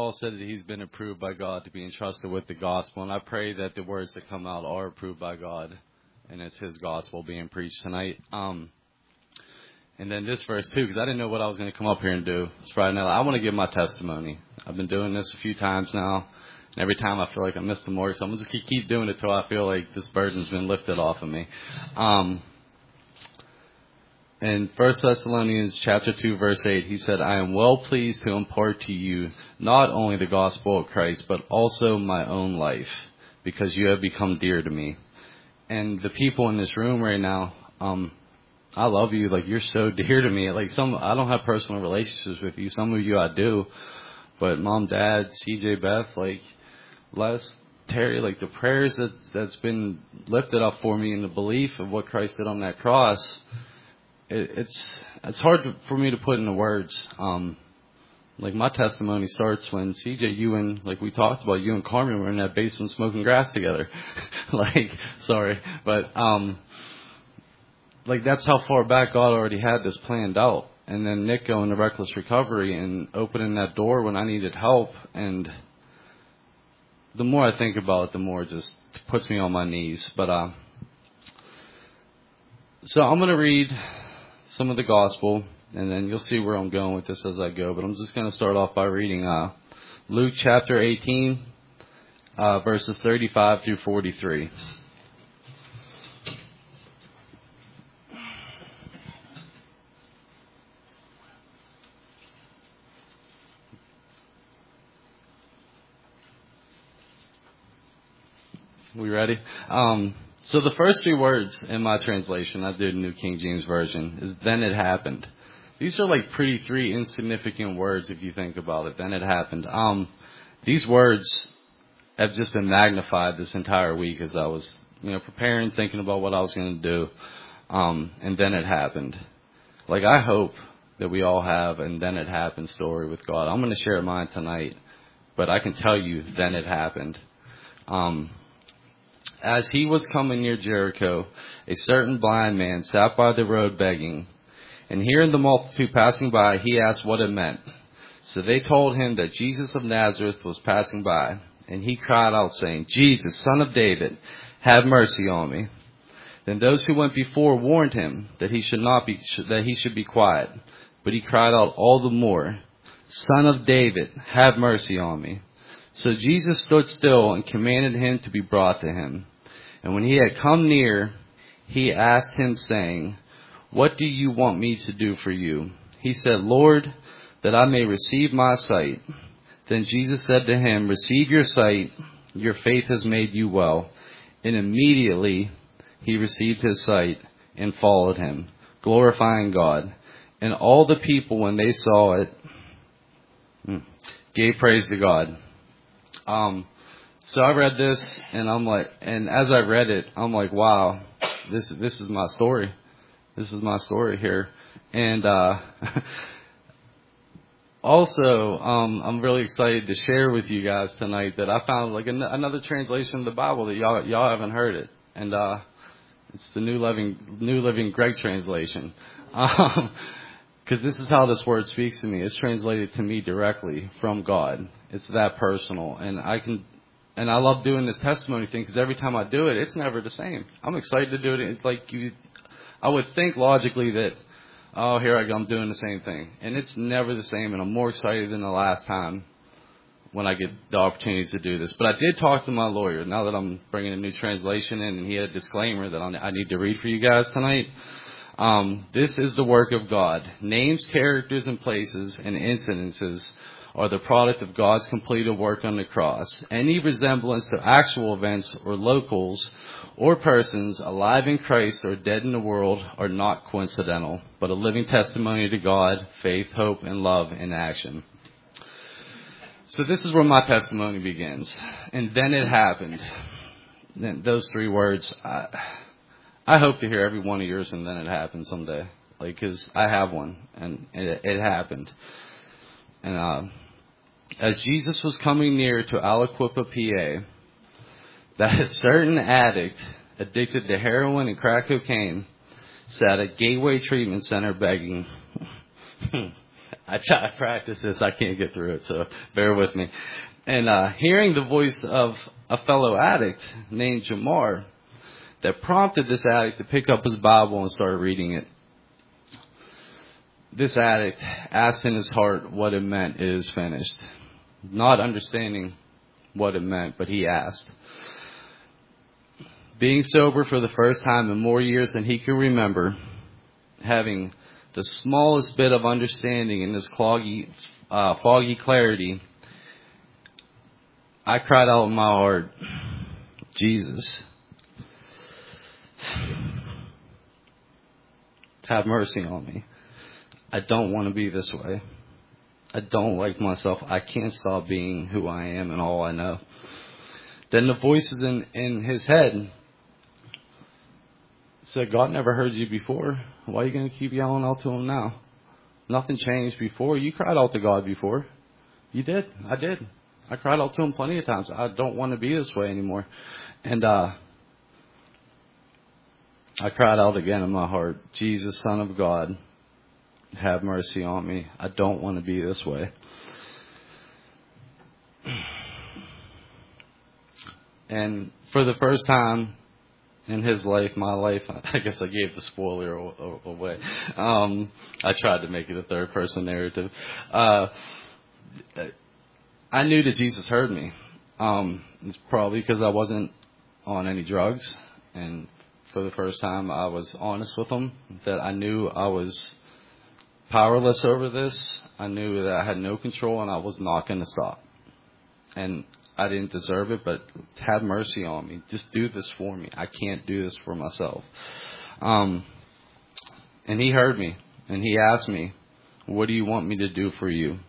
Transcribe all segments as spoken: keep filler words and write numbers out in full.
Paul said that he's been approved by God to be entrusted with the gospel, and I pray that the words that come out are approved by God, and it's his gospel being preached tonight. Um, and then this verse, too, because I didn't know what I was going to come up here and do. It's Friday night. I want to give my testimony. I've been doing this a few times now, and every time I feel like I missed the mark, so I'm going to just keep, keep doing it until I feel like this burden's been lifted off of me. Um In First Thessalonians chapter two, verse eight, he said, I am well pleased to impart to you not only the gospel of Christ, but also my own life, because you have become dear to me. And the people in this room right now, um, I love you. Like, you're so dear to me. Like, some, I don't have personal relationships with you. Some of you I do. But Mom, Dad, C J, Beth, like, Les, Terry, like, the prayers that, that's been lifted up for me in the belief of what Christ did on that cross, It's it's hard to, for me to put into words. Um, like, my testimony starts when C J, you and, like we talked about, you and Carmen were in that basement smoking grass together. like, sorry. But, um, like, that's how far back God already had this planned out. And then Nick going to Reckless Recovery and opening that door when I needed help. And the more I think about it, the more it just puts me on my knees. But, uh, so I'm going to read some of the gospel, and then you'll see where I'm going with this as I go. But I'm just going to start off by reading uh, Luke chapter eighteen, uh, verses thirty-five through forty-three. We ready? Um, so the first three words in my translation, I did New King James Version, is then it happened. These are like pretty three insignificant words if you think about it. Then it happened. Um, these words have just been magnified this entire week as I was, you know, preparing, thinking about what I was going to do. Um, and then it happened. Like, I hope that we all have an then it happened story with God. I'm going to share mine tonight, but I can tell you then it happened. Um, As he was coming near Jericho, a certain blind man sat by the road begging. And hearing the multitude passing by, he asked what it meant. So they told him that Jesus of Nazareth was passing by. And he cried out, saying, Jesus, Son of David, have mercy on me. Then those who went before warned him that he should not be, that he should be quiet. But he cried out all the more, Son of David, have mercy on me. So Jesus stood still and commanded him to be brought to him. And when he had come near, he asked him, saying, What do you want me to do for you? He said, Lord, that I may receive my sight. Then Jesus said to him, Receive your sight. Your faith has made you well. And immediately he received his sight and followed him, glorifying God. And all the people, when they saw it, gave praise to God. Um, so I read this, and I'm like, and as I read it, I'm like, wow, this this is my story. This is my story here. And uh, also, um, I'm really excited to share with you guys tonight that I found like an- another translation of the Bible that y'all y'all haven't heard it, and uh, it's the New Living New Living Greg translation. Um, Because this is how this word speaks to me. It's translated to me directly from God. It's that personal. And I can, and I love doing this testimony thing because every time I do it, it's never the same. I'm excited to do it. It's like you, I would think logically that, oh, here I go, I'm doing the same thing. And it's never the same. And I'm more excited than the last time when I get the opportunity to do this. But I did talk to my lawyer now that I'm bringing a new translation in, and he had a disclaimer that I need to read for you guys tonight. Um, this is the work of God. Names, characters, and places and incidences are the product of God's completed work on the cross. Any resemblance to actual events or locals or persons alive in Christ or dead in the world are not coincidental, but a living testimony to God, faith, hope, and love in action. So this is where my testimony begins. And then it happened. Then those three words, I... I hope to hear every one of yours, and then it happened someday. Like, because I have one, and it, it happened. And uh, as Jesus was coming near to Aliquippa, P A, that a certain addict, addicted to heroin and crack cocaine, sat at Gateway Treatment Center begging. I try to practice this. I can't get through it, so bear with me. And uh, hearing the voice of a fellow addict named Jamar that prompted this addict to pick up his Bible and start reading it. This addict asked in his heart what it meant, "It is finished." Not understanding what it meant, but he asked. Being sober for the first time in more years than he could remember, having the smallest bit of understanding in this cloggy, uh, foggy clarity, I cried out in my heart, "Jesus, have mercy on me. I don't want to be this way. I don't like myself. I can't stop being who I am and all I know." Then the voices in, in his head said, "God never heard you before. Why are you going to keep yelling out to him now? Nothing changed before. You cried out to God before." You did. I did. I cried out to him plenty of times. I don't want to be this way anymore. And uh, I cried out again in my heart, "Jesus, Son of God, have mercy on me. I don't want to be this way." And for the first time in his life, my life, I guess I gave the spoiler away. Um, I tried to make it a third person narrative. Uh, I knew that Jesus heard me. Um, it's probably because I wasn't on any drugs. And for the first time, I was honest with him that I knew I was powerless over this. I knew that I had no control and I was not going to stop. And I didn't deserve it, but have mercy on me. Just do this for me. I can't do this for myself. Um, and he heard me and he asked me, "What do you want me to do for you?"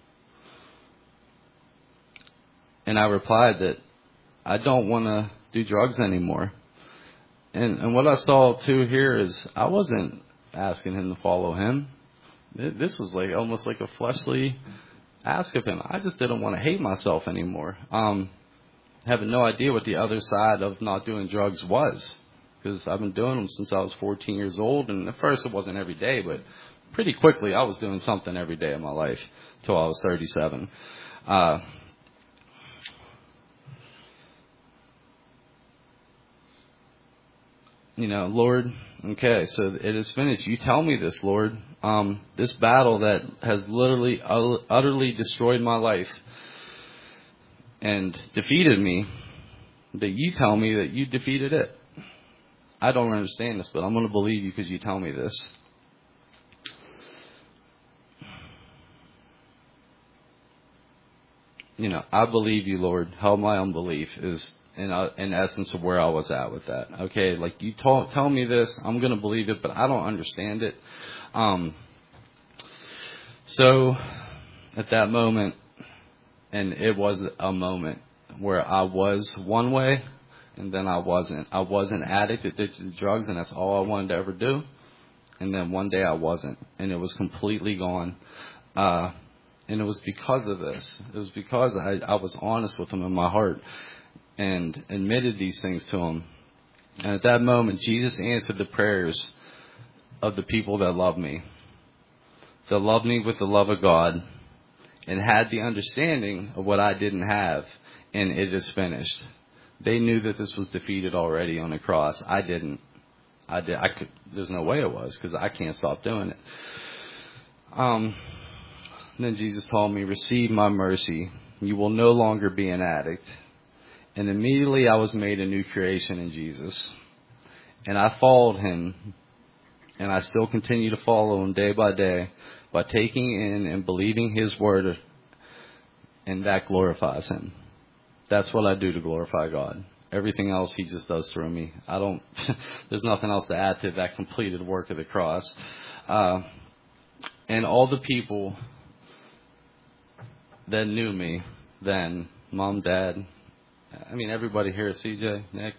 And I replied that I don't want to do drugs anymore. And, and what I saw too here is I wasn't asking him to follow him. This was like almost like a fleshly ask of him. I just didn't want to hate myself anymore. Um, having no idea what the other side of not doing drugs was, because I've been doing them since I was fourteen years old. And at first it wasn't every day, but pretty quickly I was doing something every day of my life till I was thirty-seven. Uh, you know, Lord, okay, so it is finished. You tell me this, Lord. Um, this battle that has literally, utterly destroyed my life and defeated me, that you tell me that you defeated it. I don't understand this, but I'm going to believe you because you tell me this. You know, I believe you, Lord. Help my unbelief is in, uh, in essence of where I was at with that. Okay, like you talk, tell me this, I'm going to believe it, but I don't understand it. Um, so at that moment, and it was a moment where I was one way and then I wasn't. I wasn't addicted to drugs and that's all I wanted to ever do. And then one day I wasn't, and it was completely gone. Uh, and it was because of this. It was because I, I was honest with him in my heart and admitted these things to him. And at that moment, Jesus answered the prayers of the people that love me, that loved me with the love of God and had the understanding of what I didn't have, and it is finished. They knew that this was defeated already on the cross. I didn't. I did. I could. There's no way it was because I can't stop doing it. Um. Then Jesus told me, "Receive my mercy. You will no longer be an addict." And immediately I was made a new creation in Jesus. And I followed him. And I still continue to follow him day by day by taking in and believing his word. And that glorifies him. That's what I do to glorify God. Everything else he just does through me. I don't, there's nothing else to add to that completed work of the cross. Uh, and all the people that knew me then, Mom, Dad, I mean, everybody here, C J, Nick,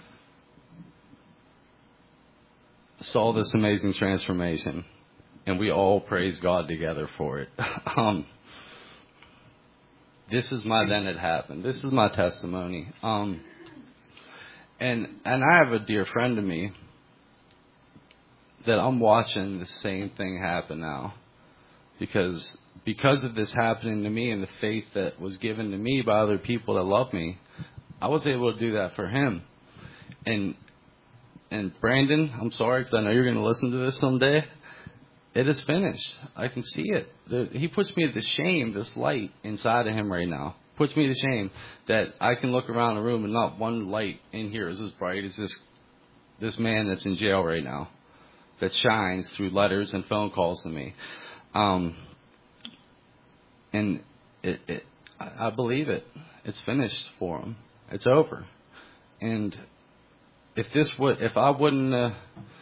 saw this amazing transformation, and we all praise God together for it. um, this is my then it happened. This is my testimony. Um, and and I have a dear friend of me that I'm watching the same thing happen now, because because of this happening to me and the faith that was given to me by other people that love me, I was able to do that for him. And and Brandon, I'm sorry because I know you're going to listen to this someday. It is finished. I can see it. The, he puts me to shame, this light inside of him right now. Puts me to shame that I can look around the room and not one light in here is as bright as this this man that's in jail right now, that shines through letters and phone calls to me. Um, and it, it, I believe it. It's finished for him. It's over. And if this would, if I wouldn't, uh,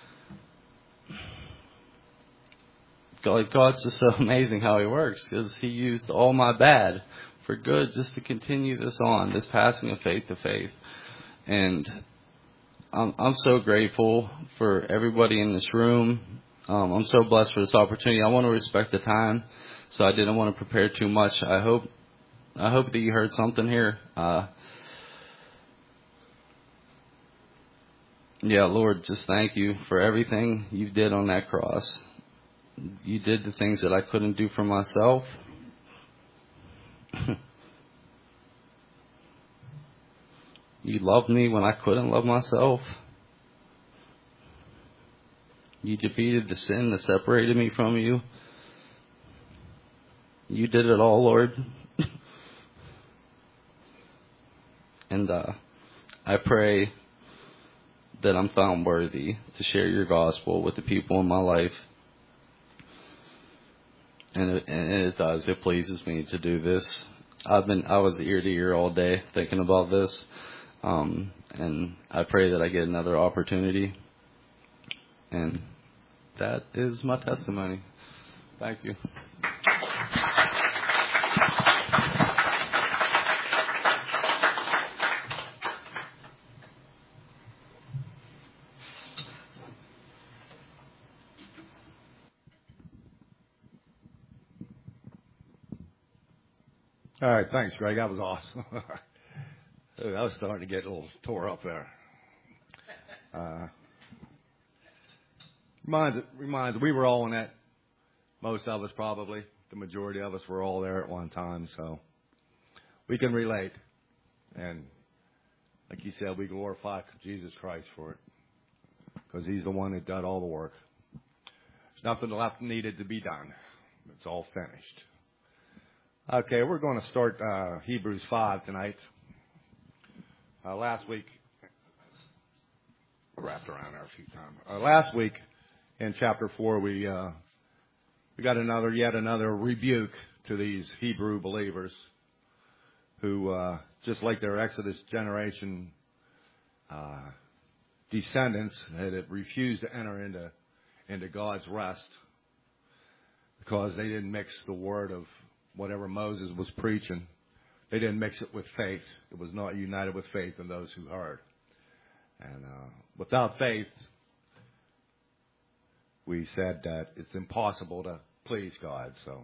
God, God's just so amazing how He works, because He used all my bad for good, just to continue this on, this passing of faith to faith. And I'm, I'm so grateful for everybody in this room. Um, I'm so blessed for this opportunity. I want to respect the time, so I didn't want to prepare too much. I hope, I hope that you heard something here. Uh, yeah, Lord, just thank you for everything you did on that cross. You did the things that I couldn't do for myself. You loved me when I couldn't love myself. You defeated the sin that separated me from you. You did it all, Lord. And uh, I pray that I'm found worthy to share your gospel with the people in my life. And it, and it does. It pleases me to do this. I've been, I was ear to ear all day thinking about this. Um, and I pray that I get another opportunity. And that is my testimony. Thank you. All right, thanks, Greg. That was awesome. I was starting to get a little tore up there. Uh, reminds, reminds, we were all in that. Most of us probably. The majority of us were all there at one time, so we can relate. And like you said, we glorify Jesus Christ for it, because He's the one that did all the work. There's nothing left needed to be done. It's all finished. Okay, we're going to start uh, Hebrews five tonight. Uh, last week, I wrapped around there a few times. Uh, last week, in chapter four, we uh, we got another, yet another rebuke to these Hebrew believers who, uh, just like their Exodus generation uh, descendants, had refused to enter into into God's rest because they didn't mix the word of whatever Moses was preaching. They didn't mix it with faith. It was not united with faith in those who heard. And uh, without faith, we said that it's impossible to please God. So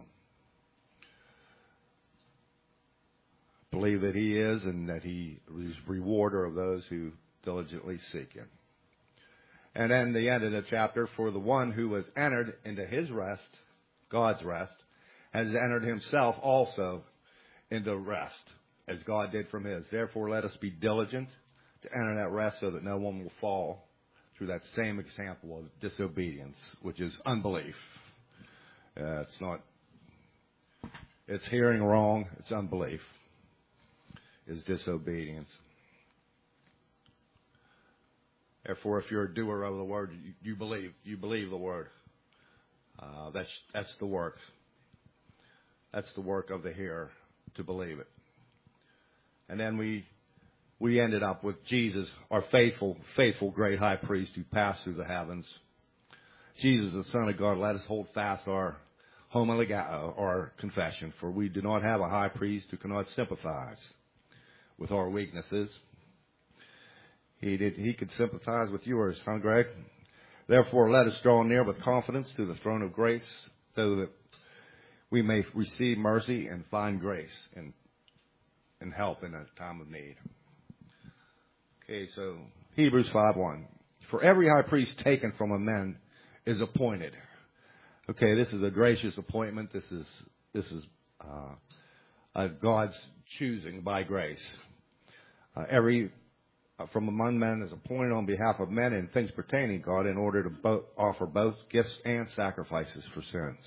believe that He is, and that He is rewarder of those who diligently seek Him. And then the end of the chapter, for the one who has entered into His rest, God's rest, has entered himself also into rest, as God did from His. Therefore, let us be diligent to enter that rest, so that no one will fall through that same example of disobedience, which is unbelief. Uh, it's not, it's hearing wrong, it's unbelief, is disobedience. Therefore, if you're a doer of the word, you, you believe, you believe the word. Uh, that's, that's the work. That's the work of the hearer, to believe it. And then we we ended up with Jesus, our faithful, faithful great high priest who passed through the heavens. Jesus, the Son of God, let us hold fast our homologao, our confession, for we do not have a high priest who cannot sympathize with our weaknesses. He did. He could sympathize with yours, huh, Greg? Therefore, let us draw near with confidence to the throne of grace, so that we may receive mercy and find grace and and help in a time of need. Okay, so Hebrews five one. For every high priest taken from a man is appointed. Okay, this is a gracious appointment. This is this is uh, uh, God's choosing by grace. Uh, every uh, from among men is appointed on behalf of men in things pertaining to God in order to bo- offer both gifts and sacrifices for sins.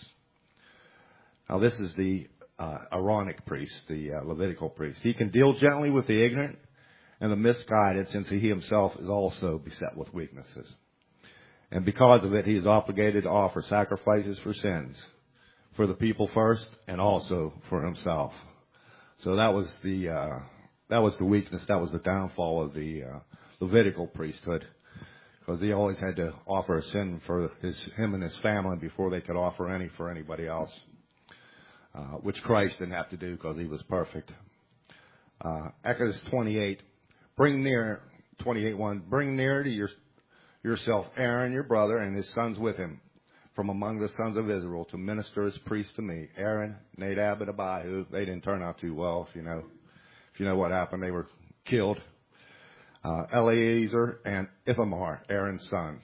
Now this is the uh, Aaronic priest, the uh, Levitical priest. He can deal gently with the ignorant and the misguided, since he himself is also beset with weaknesses. And because of it, he is obligated to offer sacrifices for sins, for the people first, and also for himself. So that was the uh, that was the weakness. That was the downfall of the uh, Levitical priesthood, because he always had to offer a sin for his him and his family before they could offer any for anybody else, uh, which Christ didn't have to do because he was perfect. Uh, Exodus twenty-eight, bring near twenty-eight one, bring near to your yourself Aaron your brother and his sons with him from among the sons of Israel to minister as priests to me. Aaron, Nadab, and Abihu. They didn't turn out too well, if you know. If you know what happened, they were killed. Uh, Eleazar and Ithamar, Aaron's sons.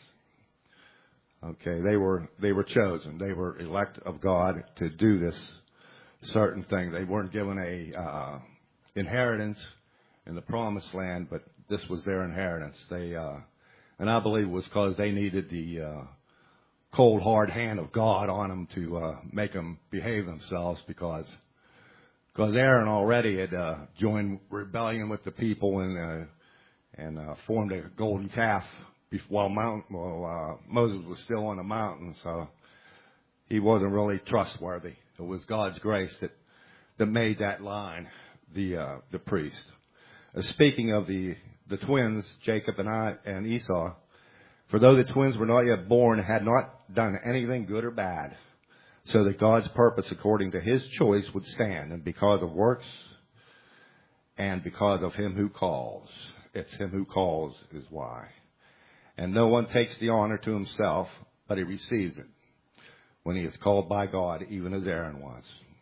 Okay, they were they were chosen. They were elect of God to do this certain thing. They weren't given a uh, inheritance in the promised land, but this was their inheritance. They uh, and I believe it was because they needed the uh, cold, hard hand of God on them to uh, make them behave themselves, because because Aaron already had uh, joined rebellion with the people and uh, and uh, formed a golden calf while Mount, well, uh, Moses was still on the mountain, so he wasn't really trustworthy. It was God's grace that that made that line the uh, the priest. Uh, speaking of the the twins, Jacob and I and Esau, for though the twins were not yet born, had not done anything good or bad, so that God's purpose according to his choice would stand, and because of works and because of him who calls. It's him who calls is why. And no one takes the honor to himself, but he receives it when he is called by God, even as Aaron was.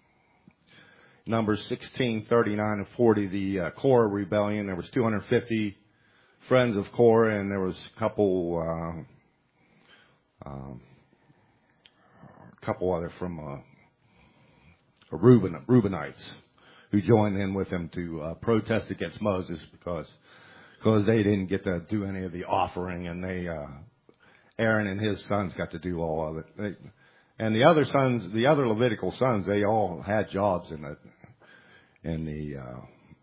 Numbers sixteen, thirty-nine, and forty, the uh, Korah rebellion. There was two hundred fifty friends of Korah, and there was a couple, uh, um, a couple other from uh, Reuben, Reubenites who joined in with him to uh, protest against Moses because because they didn't get to do any of the offering, and they uh, Aaron and his sons got to do all of it. They, and the other sons, the other Levitical sons, they all had jobs in the in the uh,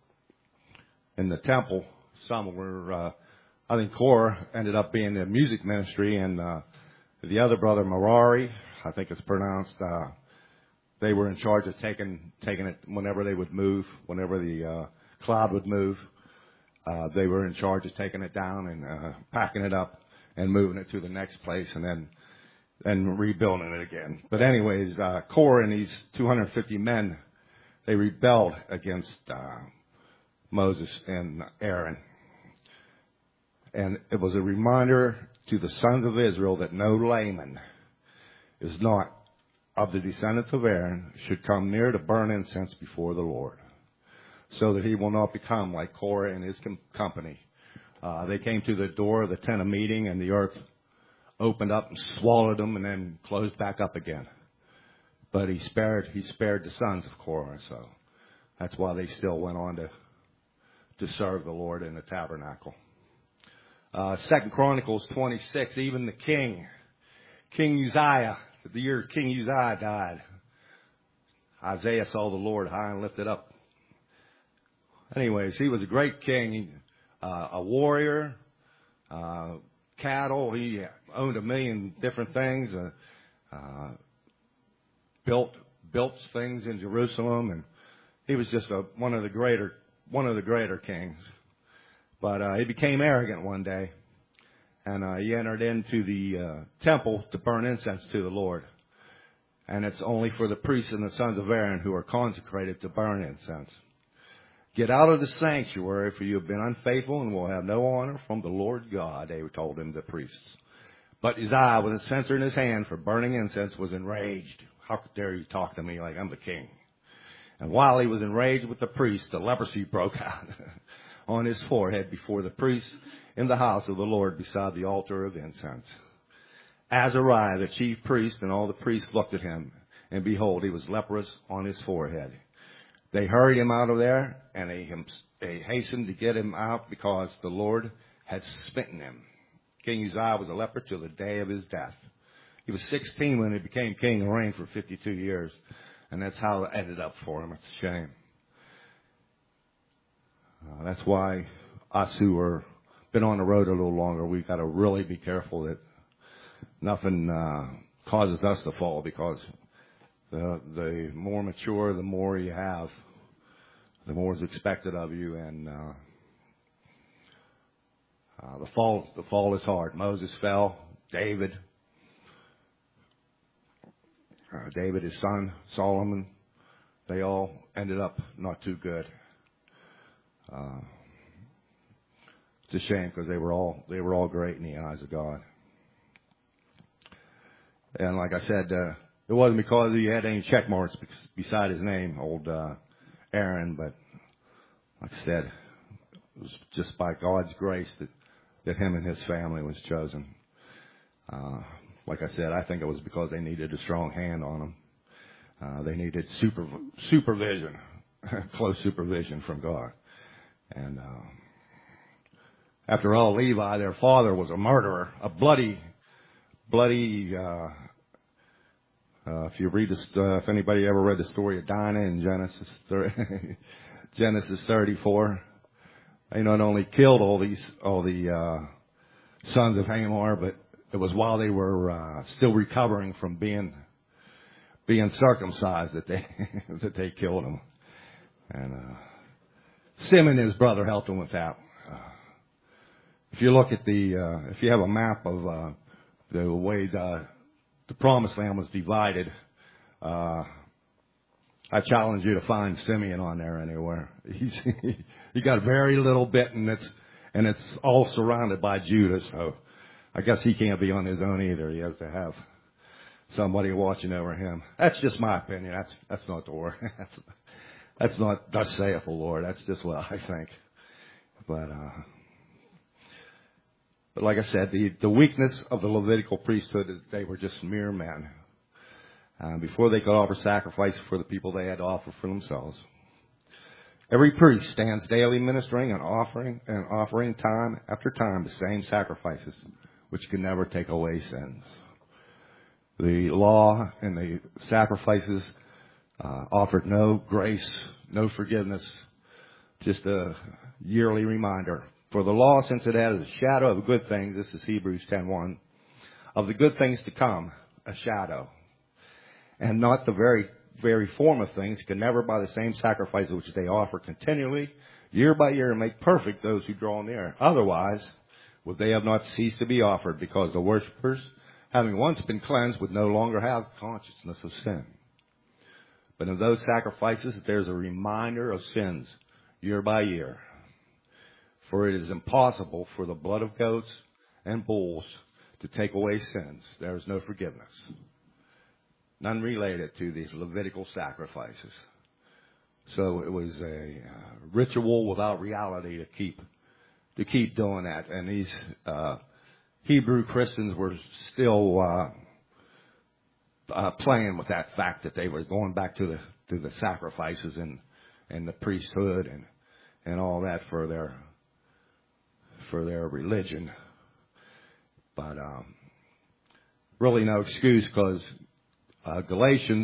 in the temple. Some were, uh, I think, Korah ended up being the music ministry, and uh, the other brother Merari, I think it's pronounced. Uh, they were in charge of taking taking it whenever they would move, whenever the uh, cloud would move. Uh, they were in charge of taking it down and uh, packing it up and moving it to the next place, and then and rebuilding it again. But anyways, uh, Korah and these two hundred fifty men, they rebelled against uh, Moses and Aaron. And it was a reminder to the sons of Israel that no layman is not of the descendants of Aaron should come near to burn incense before the Lord, so that he will not become like Korah and his com- company. Uh, they came to the door of the tent of meeting, and the earth opened up and swallowed them and then closed back up again. But he spared he spared the sons of Korah, so that's why they still went on to to serve the Lord in the tabernacle. Uh, Second Chronicles twenty-six, even the king, King Uzziah, the year King Uzziah died, Isaiah saw the Lord high and lifted up. Anyways, he was a great king, he, uh, a warrior, uh, cattle. He owned a million different things, uh, uh, built built things in Jerusalem, and he was just a, one of the greater one of the greater kings. But uh, he became arrogant one day, and uh, he entered into the uh, temple to burn incense to the Lord. And it's only for the priests and the sons of Aaron who are consecrated to burn incense. Get out of the sanctuary, for you have been unfaithful and will have no honor from the Lord God, they told him, the priests. But Uzziah, with a censer in his hand for burning incense, was enraged. How dare you talk to me like I'm the king? And while he was enraged with the priest, the leprosy broke out on his forehead before the priest in the house of the Lord beside the altar of incense. Azariah, the chief priest, and all the priests looked at him, and behold, he was leprous on his forehead. They hurried him out of there, and they, him, they hastened to get him out because the Lord had smitten him. King Uzziah was a leper till the day of his death. He was sixteen when he became king and reigned for fifty-two years. And that's how it ended up for him. It's a shame. Uh, that's why us who are been on the road a little longer, we've got to really be careful that nothing uh, causes us to fall, because the the more mature, the more you have, the more is expected of you. And uh, uh, the fall the fall is hard. Moses fell. David. Uh, David, his son, Solomon, they all ended up not too good. Uh, it's a shame, because they were all they were all great in the eyes of God. And like I said, uh, it wasn't because he had any check marks beside his name, old uh, Aaron, but like I said, it was just by God's grace that, that him and his family was chosen. Uh, Like I said, I think it was because they needed a strong hand on them. Uh, they needed super, supervision, close supervision from God. And uh, after all, Levi, their father, was a murderer, a bloody, bloody. Uh, uh, if you read this, uh, if anybody ever read the story of Dinah in Genesis, Genesis thirty-four, they not only killed all these, all the uh, sons of Hamor, but it was while they were uh, still recovering from being being circumcised that they that they killed him. And uh, Simeon, his brother, helped him with that. Uh, if you look at the, uh, if you have a map of uh, the way the, the Promised Land was divided, uh, I challenge you to find Simeon on there anywhere. He's he got very little bit, and it's and it's all surrounded by Judah. So I guess he can't be on his own either. He has to have somebody watching over him. That's just my opinion. That's that's not the word. That's, that's not thus saith the Lord. That's just what I think. But uh, but like I said, the the weakness of the Levitical priesthood is they were just mere men. Uh, before they could offer sacrifice for the people, they had to offer for themselves. Every priest stands daily ministering and offering and offering time after time the same sacrifices, which can never take away sins. The law and the sacrifices uh, offered no grace, no forgiveness, just a yearly reminder. For the law, since it has a shadow of good things, this is Hebrews ten one, of the good things to come, a shadow, and not the very very form of things, can never by the same sacrifices which they offer continually, year by year, make perfect those who draw near. Otherwise, would they have not ceased to be offered, because the worshippers, having once been cleansed, would no longer have consciousness of sin. But in those sacrifices, there's a reminder of sins year by year. For it is impossible for the blood of goats and bulls to take away sins. There is no forgiveness. None related to these Levitical sacrifices. So it was a uh, ritual without reality to keep to keep doing that. And these uh, Hebrew Christians were still uh, uh, playing with that fact that they were going back to the to the sacrifices and and the priesthood and and all that for their for their religion. But um, really no excuse, because Uh, Galatians,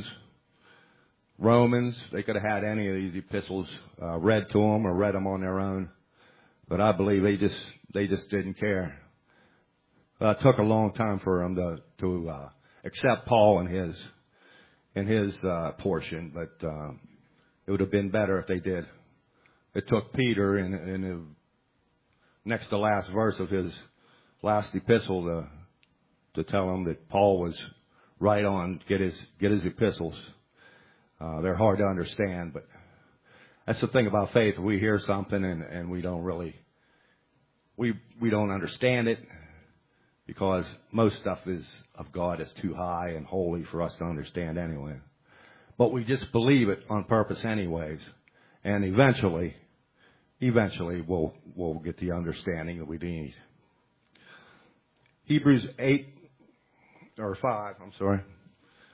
Romans, they could have had any of these epistles uh, read to them or read them on their own, but I believe they just they just didn't care. Uh, it took a long time for them to to uh, accept Paul and his in his uh, portion, but uh, it would have been better if they did. It took Peter in, in the next to last verse of his last epistle to to tell him that Paul was right on, get his get his epistles. Uh, they're hard to understand, but that's the thing about faith. We hear something and, and we don't really we we don't understand it, because most stuff is of God is too high and holy for us to understand anyway. But we just believe it on purpose anyways, and eventually, eventually we'll we'll get the understanding that we need. Hebrews eight. Or five, I'm sorry.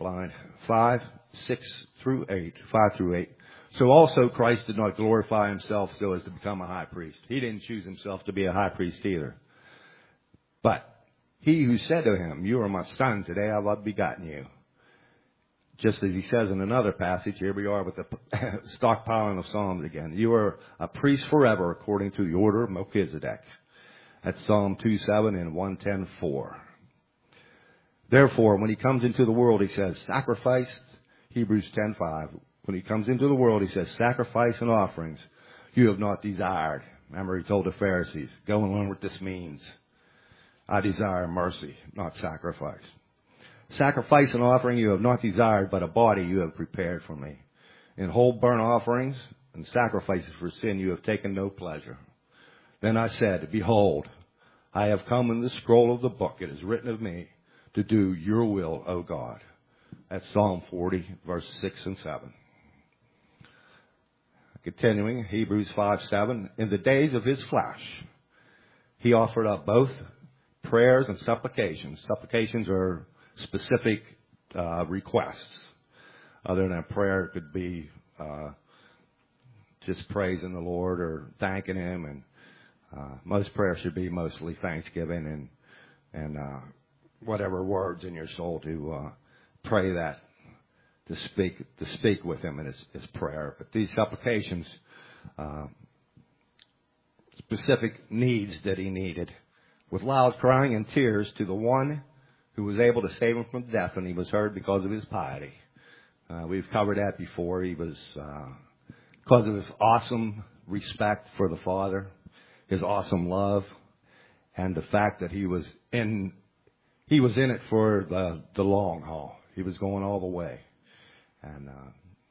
blind. Five, six through eight. Five through eight. So also Christ did not glorify himself so as to become a high priest. He didn't choose himself to be a high priest either. But he who said to him, you are my son, today I have begotten you. Just as he says in another passage, here we are with the stockpiling of Psalms again. You are a priest forever according to the order of Melchizedek. That's Psalm two seven and one ten four. Therefore, when he comes into the world, he says, sacrifice, Hebrews ten five. When he comes into the world, he says, sacrifice and offerings you have not desired. Remember, he told the Pharisees, go and learn what this means. I desire mercy, not sacrifice. Sacrifice and offering you have not desired, but a body you have prepared for me. In whole burnt offerings and sacrifices for sin you have taken no pleasure. Then I said, behold, I have come in the scroll of the book. It is written of me to do your will, O God. That's Psalm forty, verse six and seven. Continuing, Hebrews five seven. In the days of his flesh, he offered up both prayers and supplications. Supplications are specific uh, requests. Other than a prayer, it could be uh, just praising the Lord or thanking him. And uh, most prayers should be mostly thanksgiving and and uh, whatever words in your soul to uh, pray that, to speak to speak with him in his, his prayer. But these supplications, uh, specific needs that he needed, with loud crying and tears to the one who was able to save him from death, and he was heard because of his piety. Uh, we've covered that before. He was, uh, because of his awesome respect for the Father, his awesome love, and the fact that he was in, he was in it for the, the long haul. He was going all the way. And, uh,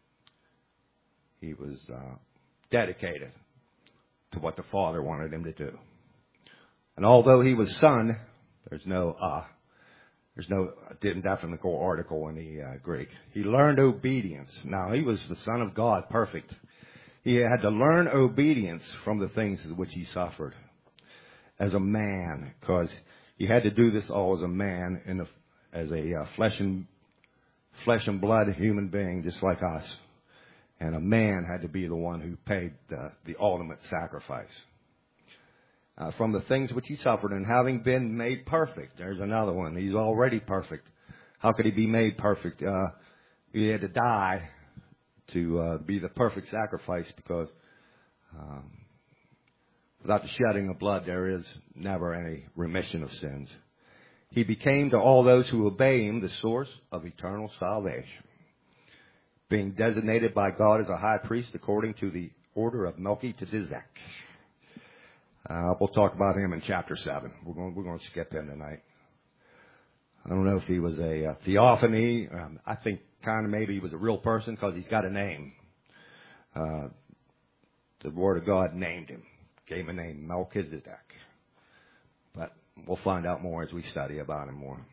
he was, uh, dedicated to what the Father wanted him to do. And although he was son, there's no, uh, There's no indefinite article in the uh, Greek. He learned obedience. Now, he was the Son of God, perfect. He had to learn obedience from the things which he suffered as a man, because he had to do this all as a man, in a, as a uh, flesh and flesh and blood human being, just like us. And a man had to be the one who paid the, the ultimate sacrifice. Uh, from the things which he suffered, and having been made perfect. There's another one. He's already perfect. How could he be made perfect? Uh, he had to die to uh, be the perfect sacrifice, because um, without the shedding of blood, there is never any remission of sins. He became to all those who obey him the source of eternal salvation, being designated by God as a high priest according to the order of Melchizedek. Uh, we'll talk about him in chapter seven. We're going, we're going to skip him tonight. I don't know if he was a, a theophany. Um, I think kind of maybe he was a real person, because he's got a name. Uh, the Word of God named him, gave him a name, Melchizedek. But we'll find out more as we study about him more.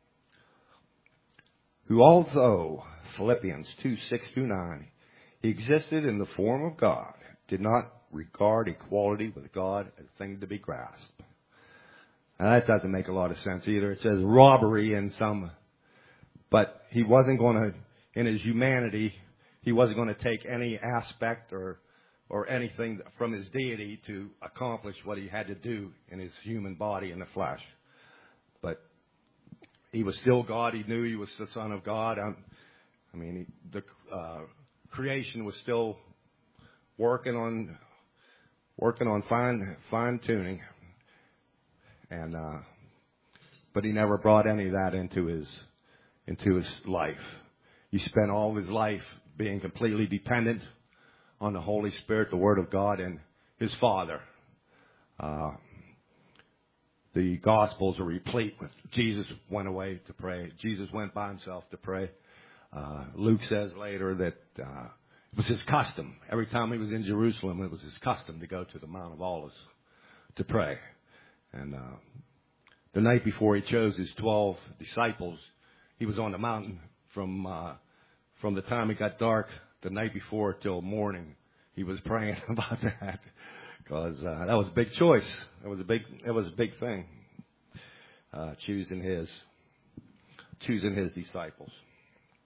Who, although, Philippians two six through nine, he existed in the form of God, did not regard equality with God as a thing to be grasped. Now, that doesn't make a lot of sense either. It says robbery in some, but he wasn't going to, in his humanity, he wasn't going to take any aspect or or anything from his deity to accomplish what he had to do in his human body in the flesh. But he was still God. He knew he was the Son of God. I, I mean, he, the uh, creation was still working on working on fine fine tuning, and uh, but he never brought any of that into his into his life. He spent all of his life being completely dependent on the Holy Spirit, the Word of God, and his Father. Uh, the Gospels are replete with Jesus went away to pray. Jesus went by himself to pray. Uh, Luke says later that uh, it was his custom. Every time he was in Jerusalem, it was his custom to go to the Mount of Olives to pray. And uh, the night before he chose his twelve disciples, he was on the mountain from uh, from the time it got dark the night before till morning. He was praying about that, because uh, that was a big choice. That was a big. That was a big thing. Uh, choosing his choosing his disciples.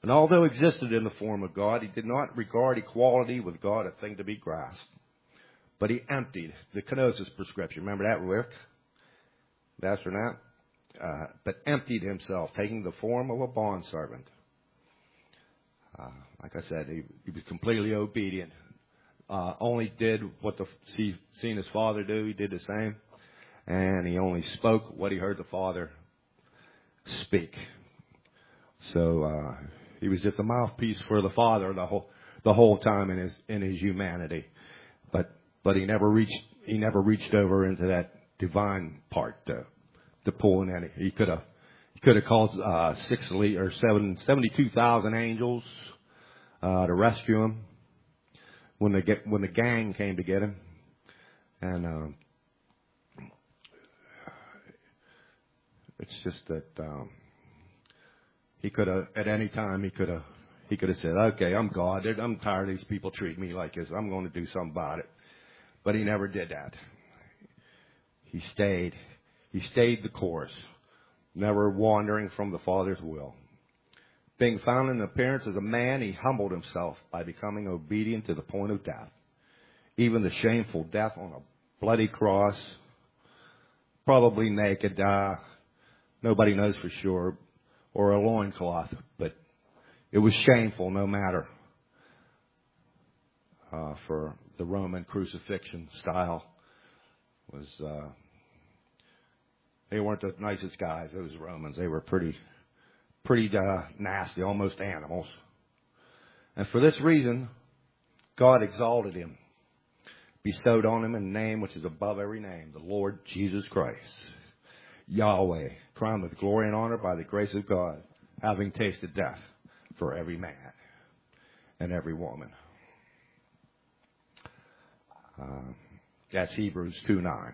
And although existed in the form of God, he did not regard equality with God a thing to be grasped. But he emptied the kenosis prescription. Remember that, Rick? That's or not? Uh, but emptied himself, taking the form of a bondservant. Uh, like I said, he, he was completely obedient. Uh, only did what the see, seen his father do. He did the same. And he only spoke what he heard the Father speak. So uh, he was just a mouthpiece for the Father the whole the whole time in his in his humanity. But but he never reached he never reached over into that divine part to to pull in any. He could have he could have called uh, six or seven seventy two thousand angels uh, to rescue him when they get when the gang came to get him, and. Uh, It's just that um, he could have, at any time, he could have, he could have said, "Okay, I'm God. I'm tired of these people treating me like this. I'm going to do something about it." But he never did that. He stayed. He stayed the course, never wandering from the Father's will. Being found in appearance as a man, he humbled himself by becoming obedient to the point of death, even the shameful death on a bloody cross, probably naked. Uh, Nobody knows for sure, or a loincloth, but it was shameful no matter uh, for the Roman crucifixion style. Was uh, they weren't the nicest guys, those Romans. They were pretty, pretty uh, nasty, almost animals. And for this reason, God exalted him, bestowed on him a name which is above every name, the Lord Jesus Christ. Yahweh, crowned with glory and honor by the grace of God, having tasted death for every man and every woman. Uh, that's Hebrews two nine.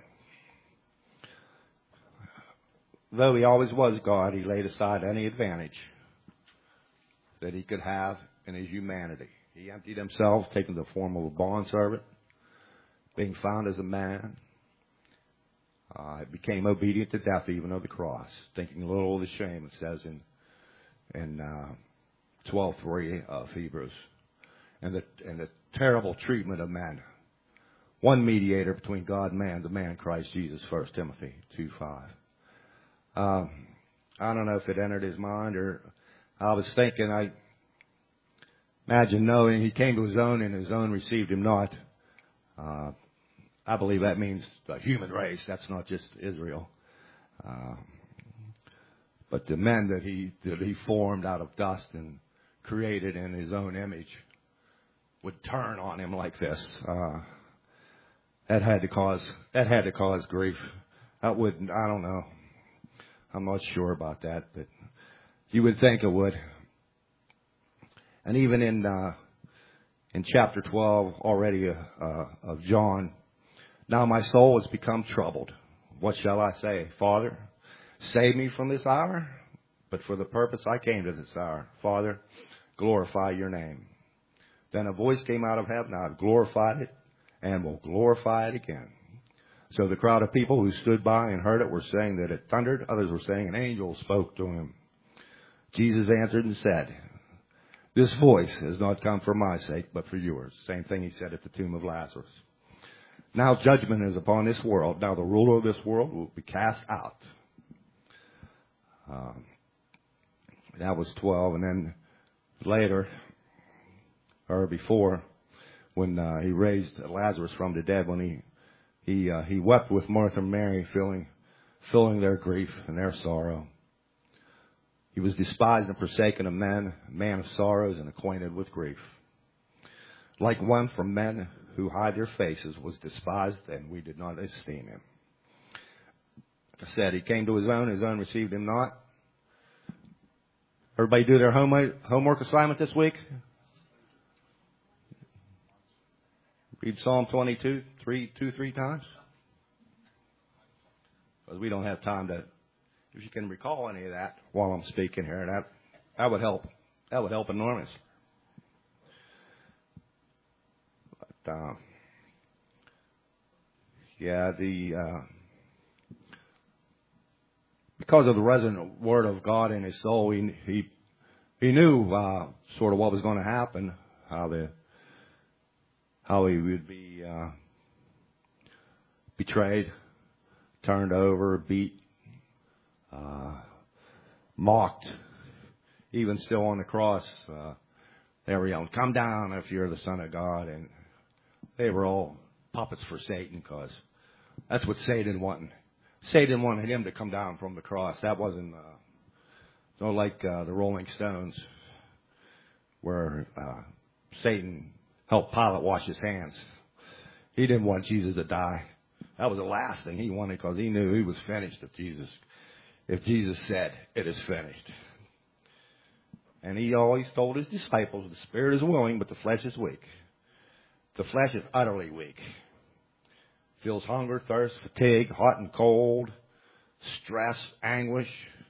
Though he always was God, he laid aside any advantage that he could have in his humanity. He emptied himself, taking the form of a bondservant, being found as a man. Uh, became obedient to death, even of the cross, thinking little of the shame, it says in in uh, twelve three of Hebrews, and the and the terrible treatment of men. One mediator between God and man, the man Christ Jesus. First Timothy two five. Um, I don't know if it entered his mind, or I was thinking. I imagine knowing he came to his own, and his own received him not. Uh, I believe that means the human race. That's not just Israel. Uh, but the men that he that he formed out of dust and created in his own image would turn on him like this. Uh, that had to cause that had to cause grief. That would I don't know. I'm not sure about that, but you would think it would. And even in uh, in chapter twelve already uh, uh, of John. Now my soul has become troubled. What shall I say? Father, save me from this hour. But for the purpose I came to this hour. Father, glorify your name. Then a voice came out of heaven. I've glorified it and will glorify it again. So the crowd of people who stood by and heard it were saying that it thundered. Others were saying an angel spoke to him. Jesus answered and said, this voice has not come for my sake, but for yours. Same thing he said at the tomb of Lazarus. Now judgment is upon this world. Now the ruler of this world will be cast out. Um, that was twelve. And then later, or before, when uh, he raised Lazarus from the dead, when he he uh, he wept with Martha and Mary, feeling filling their grief and their sorrow. He was despised and forsaken of men, a man of sorrows and acquainted with grief. Like one from men who hide their faces, was despised, and we did not esteem him. Like I said, he came to his own, his own received him not. Everybody do their homework assignment this week? Read Psalm twenty-two, three, two, three times. Because we don't have time to, if you can recall any of that while I'm speaking here, that, that would help. That would help enormous. Uh, yeah, the uh, because of the resonant word of God in his soul, he, he he knew uh, sort of what was going to happen, how the how he would be uh, betrayed, turned over, beat, uh, mocked, even still on the cross. Uh, they were yelling, "Come down if you're the Son of God," and they were all puppets for Satan, because that's what Satan wanted. Satan wanted him to come down from the cross. That wasn't, uh, not like uh, the Rolling Stones, where uh, Satan helped Pilate wash his hands. He didn't want Jesus to die. That was the last thing he wanted, because he knew he was finished if Jesus, if Jesus said, "It is finished." And he always told his disciples, the spirit is willing, but the flesh is weak. The flesh is utterly weak. Feels hunger, thirst, fatigue, hot and cold, stress, anguish.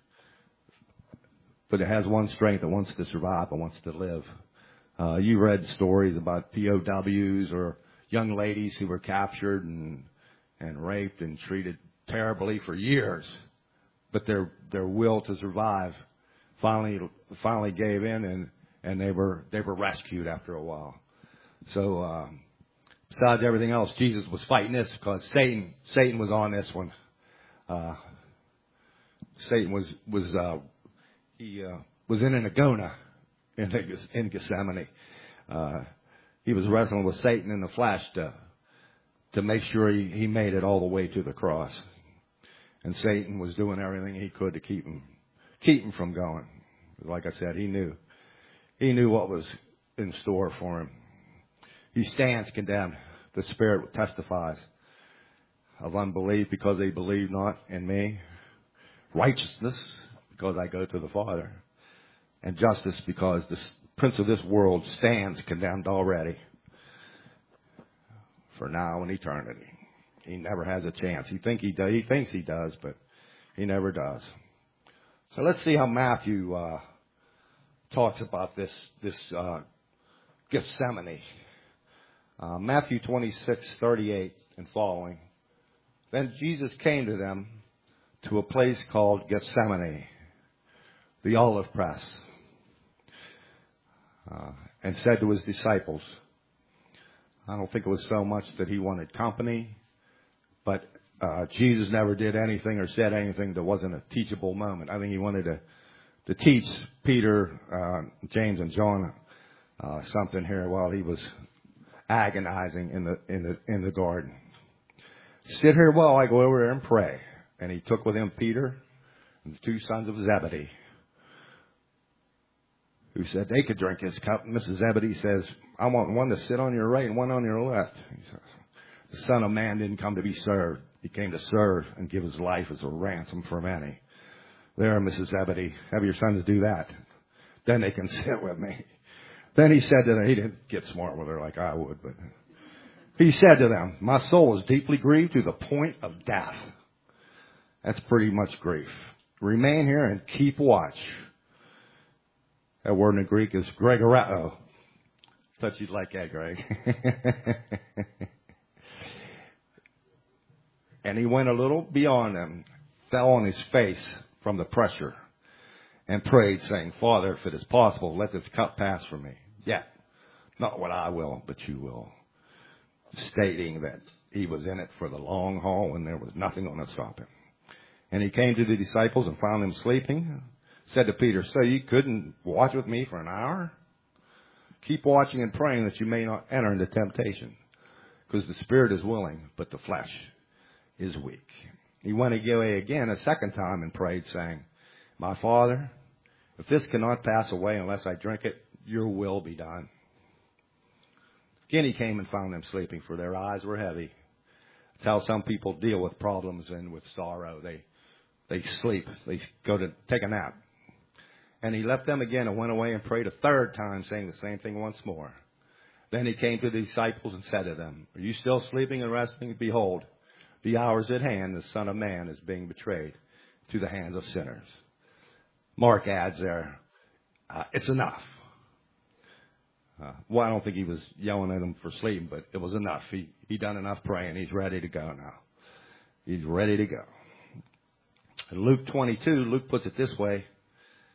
But it has one strength. It wants to survive. It wants to live. Uh, you read stories about P O Ws or young ladies who were captured and, and raped and treated terribly for years. But their, their will to survive finally, finally gave in, and, and they were, they were rescued after a while. So, um, besides everything else, Jesus was fighting this, because Satan, Satan was on this one. Uh, Satan was, was, uh, he, uh, was in an agona in, in Gethsemane. Uh, he was wrestling with Satan in the flesh to, to make sure he, he made it all the way to the cross. And Satan was doing everything he could to keep him, keep him from going. Like I said, he knew, he knew what was in store for him. He stands condemned. The Spirit testifies of unbelief, because they believe not in me. Righteousness, because I go to the Father. And justice, because the prince of this world stands condemned already, for now and eternity. He never has a chance. He think he does. He thinks he does, but he never does. So let's see how Matthew uh, talks about this this uh, Gethsemane. Uh, Matthew twenty-six, thirty-eight and following. Then Jesus came to them to a place called Gethsemane, the olive press, uh, and said to his disciples, I don't think it was so much that he wanted company, but uh, Jesus never did anything or said anything that wasn't a teachable moment. I think he wanted to, to teach Peter, uh, James, and John uh, something here while he was agonizing in the in the in the garden. Sit here while I go over there and pray. And he took with him Peter and the two sons of Zebedee, who said they could drink his cup. And Missus Zebedee says, I want one to sit on your right and one on your left. He says, the Son of Man didn't come to be served. He came to serve and give his life as a ransom for many. There, Missus Zebedee, have your sons do that. Then they can sit with me. Then he said to them, he didn't get smart with her like I would, but he said to them, my soul is deeply grieved to the point of death. That's pretty much grief. Remain here and keep watch. That word in Greek is gregoreo. Thought you'd like that, Greg. And he went a little beyond them, fell on his face from the pressure, and prayed, saying, Father, if it is possible, let this cup pass from me. Yet, not what I will, but you will. Stating that he was in it for the long haul and there was nothing going to stop him. And he came to the disciples and found them sleeping. Said to Peter, so you couldn't watch with me for an hour? Keep watching and praying that you may not enter into temptation. Because the spirit is willing, but the flesh is weak. He went away again a second time and prayed, saying, my Father, if this cannot pass away unless I drink it, your will be done. Again he came and found them sleeping, for their eyes were heavy. That's how some people deal with problems and with sorrow. They they sleep. They go to take a nap. And he left them again and went away and prayed a third time, saying the same thing once more. Then he came to the disciples and said to them, are you still sleeping and resting? Behold, the hour is at hand. The Son of Man is being betrayed to the hands of sinners. Mark adds there, uh, it's enough. Uh, well, I don't think he was yelling at them for sleeping, but it was enough. He he done enough praying. He's ready to go now. He's ready to go. In Luke twenty-two, Luke puts it this way.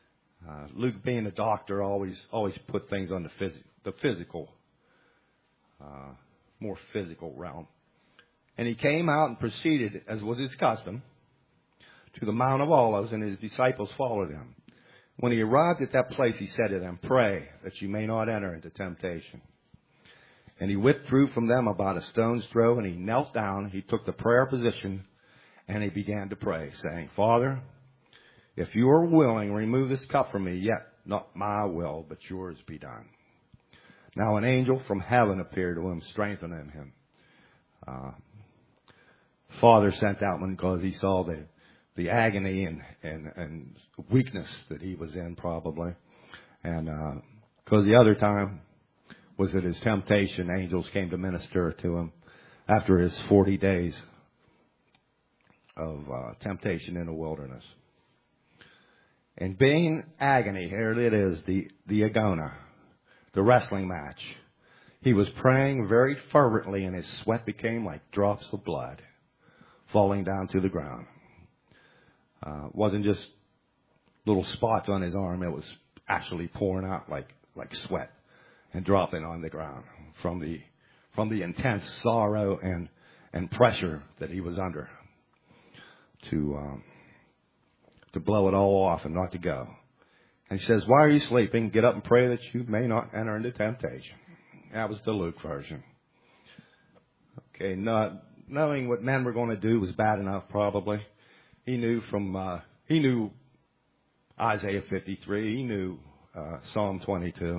Uh, Luke, being a doctor, always always put things on the, phys- the physical, uh, more physical realm. And he came out and proceeded, as was his custom, to the Mount of Olives, and his disciples followed him. When he arrived at that place, he said to them, "Pray that you may not enter into temptation." And he withdrew from them about a stone's throw, and he knelt down, he took the prayer position, and he began to pray, saying, "Father, if you are willing, remove this cup from me, yet not my will, but yours be done." Now an angel from heaven appeared to him, strengthening him. Uh, Father sent out one because he saw the, the agony and, and, and weakness that he was in, probably. And because uh, the other time was at his temptation, angels came to minister to him after his forty days of uh, temptation in the wilderness. And being agony, here it is, the, the agona, the wrestling match. He was praying very fervently, and his sweat became like drops of blood falling down to the ground. Uh, wasn't just little spots on his arm. It was actually pouring out like, like sweat and dropping on the ground from the, from the intense sorrow and, and pressure that he was under to, um, to blow it all off and not to go. And he says, "Why are you sleeping? Get up and pray that you may not enter into temptation." That was the Luke version. Okay, not knowing what men were going to do was bad enough, probably. He knew from, uh, he knew Isaiah fifty-three. He knew uh, Psalm twenty-two.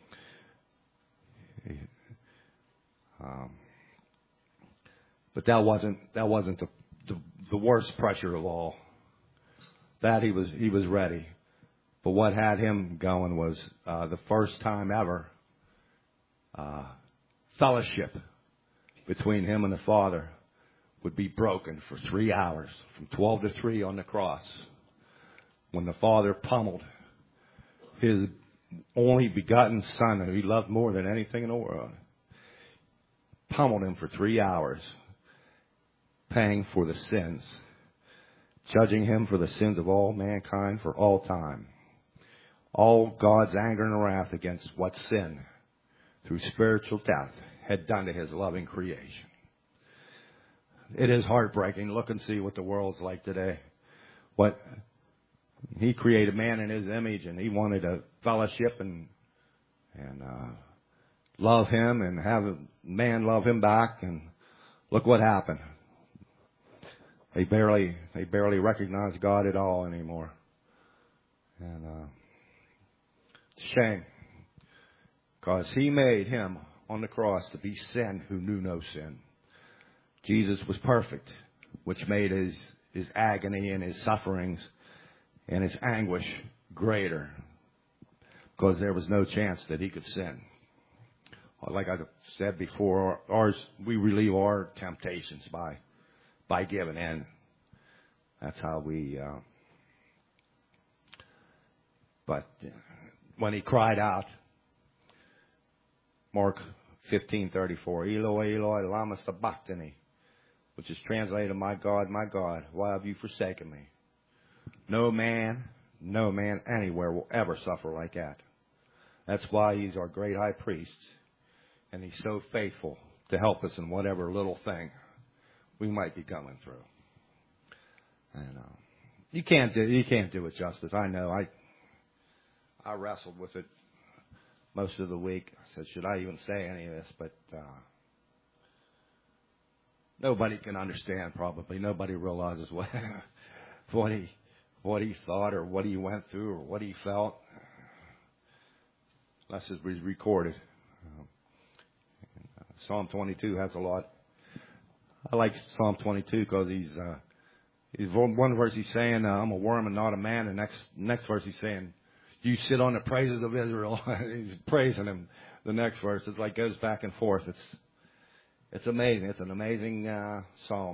He, um, but that wasn't, that wasn't the, the, the worst pressure of all. That he was, he was ready. But what had him going was uh, the first time ever uh, fellowship between him and the Father would be broken for three hours, from twelve to three on the cross, when the Father pummeled his only begotten Son, who he loved more than anything in the world, pummeled him for three hours, paying for the sins, judging him for the sins of all mankind for all time. All God's anger and wrath against what sin, through spiritual death, had done to his loving creation. It is heartbreaking. Look and see what the world's like today. What he created man in his image, and he wanted to fellowship and and uh, love him and have man love him back. And look what happened. They barely they barely recognize God at all anymore. And uh, it's a shame, because he made him on the cross to be sin who knew no sin. Jesus was perfect, which made his, his agony and his sufferings and his anguish greater, because there was no chance that he could sin. Like I said before, ours, we relieve our temptations by by giving in. That's how we. Uh, but when he cried out, Mark fifteen thirty-four, "Eloi, Eloi, lama sabachthani," which is translated, "My God, my God, why have you forsaken me?" No man, no man anywhere will ever suffer like that. That's why he's our great high priest, and he's so faithful to help us in whatever little thing we might be going through. And uh, you can't do you can't do it justice. I know. I I wrestled with it most of the week. I said, should I even say any of this? But uh, nobody can understand. Probably nobody realizes what what he what he thought or what he went through or what he felt, unless it was recorded. Um, uh, Psalm twenty-two has a lot. I like Psalm twenty-two because he's, uh, he's one verse he's saying, uh, "I'm a worm and not a man." The next next verse he's saying, "You sit on the praises of Israel." He's praising him. The next verse, it's like goes back and forth. It's it's amazing. It's an amazing uh, psalm.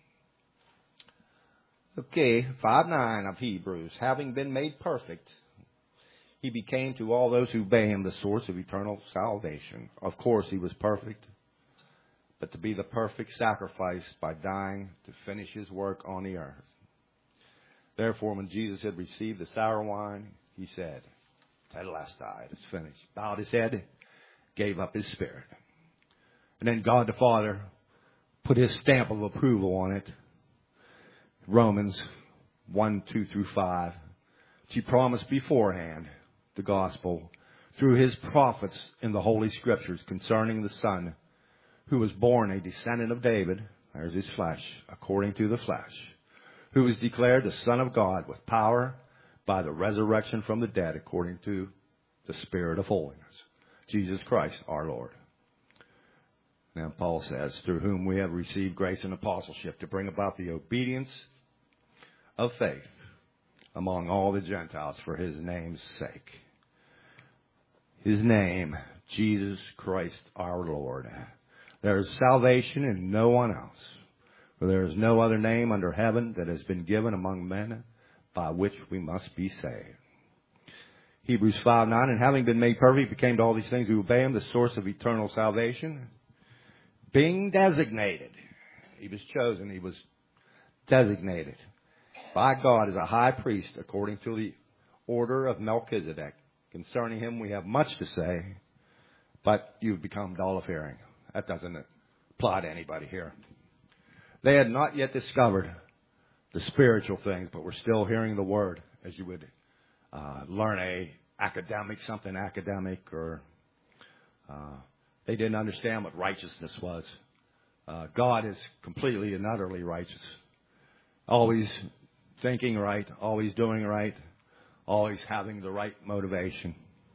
Okay, five nine of Hebrews. "Having been made perfect, he became to all those who obey him the source of eternal salvation." Of course, he was perfect, but to be the perfect sacrifice by dying to finish his work on the earth. Therefore, when Jesus had received the sour wine, he said, Tetelestai, it is finished. Bowed his head, gave up his spirit. And then God the Father put his stamp of approval on it. Romans one, two through five. She promised beforehand the gospel through his prophets in the Holy Scriptures concerning the Son who was born a descendant of David, there's his flesh, according to the flesh, who was declared the Son of God with power by the resurrection from the dead according to the Spirit of holiness, Jesus Christ our Lord. Now Paul says, through whom we have received grace and apostleship to bring about the obedience of faith among all the Gentiles for his name's sake. His name, Jesus Christ our Lord. There is salvation in no one else, for there is no other name under heaven that has been given among men by which we must be saved. Hebrews five nine, and having been made perfect, became to all these things who obey him the source of eternal salvation. Being designated, he was chosen, he was designated by God as a high priest according to the order of Melchizedek. Concerning him we have much to say, but you've become dull of hearing. That doesn't apply to anybody here. They had not yet discovered the spiritual things, but were still hearing the word as you would uh, learn a academic, something academic, or uh, they didn't understand what righteousness was. Uh, God is completely and utterly righteous. Always thinking right, always doing right, always having the right motivation.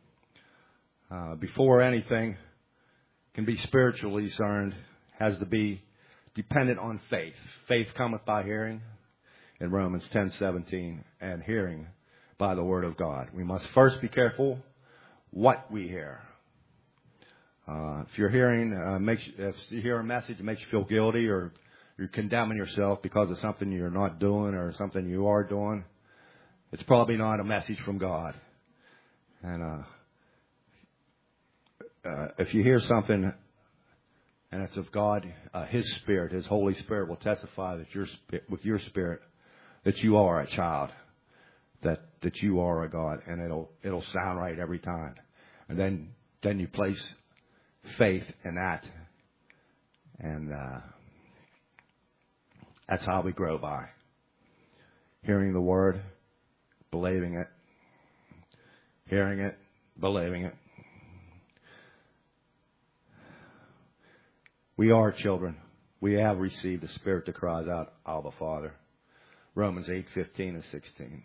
Uh, before anything can be spiritually discerned, has to be dependent on faith. Faith cometh by hearing, in Romans ten seventeen, and hearing by the word of God. We must first be careful what we hear. Uh, if you're hearing, uh, makes, if you hear a message that makes you feel guilty, or you're condemning yourself because of something you're not doing or something you are doing, it's probably not a message from God. And uh, uh, if you hear something and it's of God, uh, His Spirit, His Holy Spirit will testify that your with your spirit that you are a child, that that you are a God, and it'll it'll sound right every time. And then then you place faith in that, and uh, that's how we grow, by hearing the word, believing it, hearing it, believing it. We are children. We have received the Spirit that cries out, Abba, Father. Romans eight fifteen and sixteen.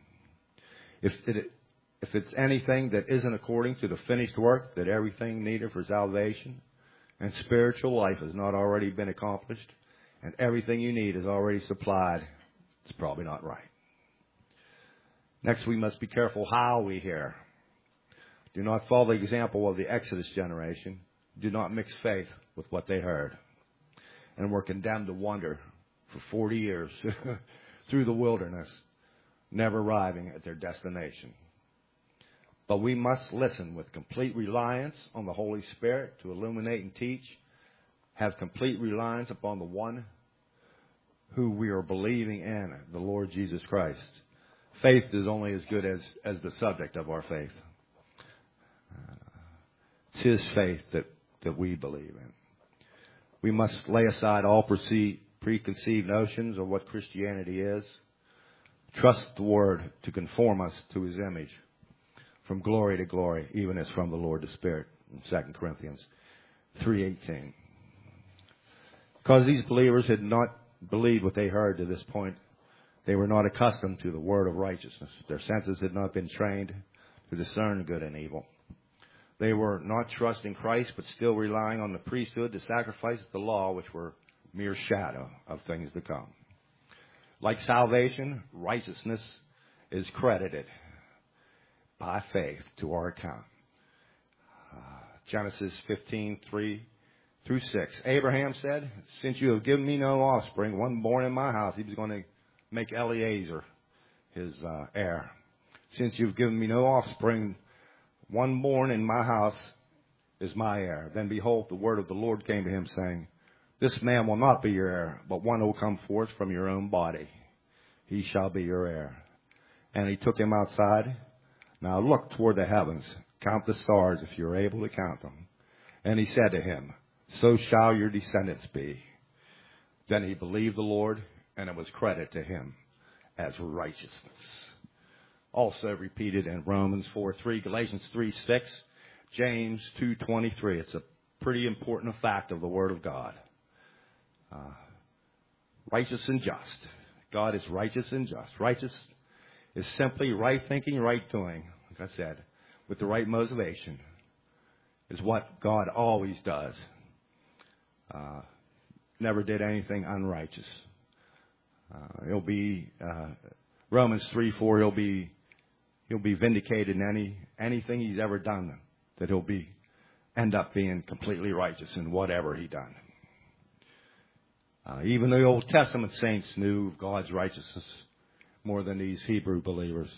If it, if it's anything that isn't according to the finished work, that everything needed for salvation and spiritual life has not already been accomplished, and everything you need is already supplied, it's probably not right. Next, we must be careful how we hear. Do not follow the example of the Exodus generation. Do not mix faith with what they heard, and were condemned to wander for forty years through the wilderness, never arriving at their destination. But we must listen with complete reliance on the Holy Spirit to illuminate and teach, have complete reliance upon the one who we are believing in, the Lord Jesus Christ. Faith is only as good as, as the subject of our faith. Uh, it's His faith that, that we believe in. We must lay aside all pre- preconceived notions of what Christianity is. Trust the Word to conform us to His image from glory to glory, even as from the Lord the Spirit, in Second Corinthians three eighteen. Because these believers had not believed what they heard to this point, they were not accustomed to the word of righteousness. Their senses had not been trained to discern good and evil. They were not trusting Christ, but still relying on the priesthood, the sacrifices, the law, which were mere shadow of things to come. Like salvation, righteousness is credited by faith to our account. Uh, Genesis fifteen three through six. Abraham said, since you have given me no offspring, one born in my house, he was going to make Eliezer his uh, heir. Since you've given me no offspring, one born in my house is my heir. Then behold, the word of the Lord came to him, saying, this man will not be your heir, but one will come forth from your own body. He shall be your heir. And he took him outside Now look toward the heavens, count the stars if you're able to count them. And he said to him, so shall your descendants be. Then he believed the Lord, and it was credited to him as righteousness. Also repeated in Romans four three, Galatians three six, James two twenty-three. It's a pretty important fact of the Word of God. Uh, righteous and just. God is righteous and just. Righteous is simply right thinking, right doing, like I said, with the right motivation, is what God always does. Uh, never did anything unrighteous. Uh, he'll be, uh, Romans three four, he'll be, he'll be vindicated in any, anything he's ever done, that he'll be, end up being completely righteous in whatever he done. Uh, even the Old Testament saints knew God's righteousness more than these Hebrew believers.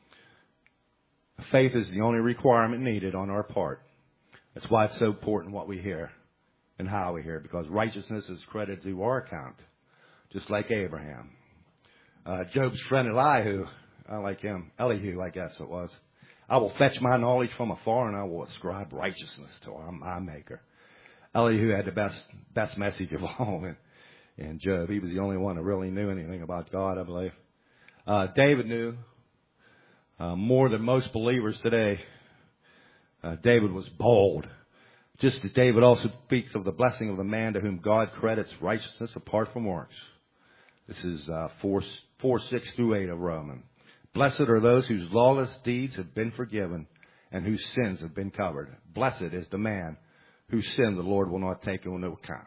Faith is the only requirement needed on our part. That's why it's so important what we hear and how we hear, because righteousness is credited to our account, just like Abraham. Uh, Job's friend Elihu, I like him, Elihu, I guess it was. I will fetch my knowledge from afar, and I will ascribe righteousness to my Maker. Elihu had the best best message of all in, in Job. He was the only one that really knew anything about God, I believe. Uh, David knew uh, more than most believers today. Uh, David was bold. Just as David also speaks of the blessing of the man to whom God credits righteousness apart from works. This is uh, four, four, six through eight of Romans. Blessed are those whose lawless deeds have been forgiven and whose sins have been covered. Blessed is the man whose sin the Lord will not take into account.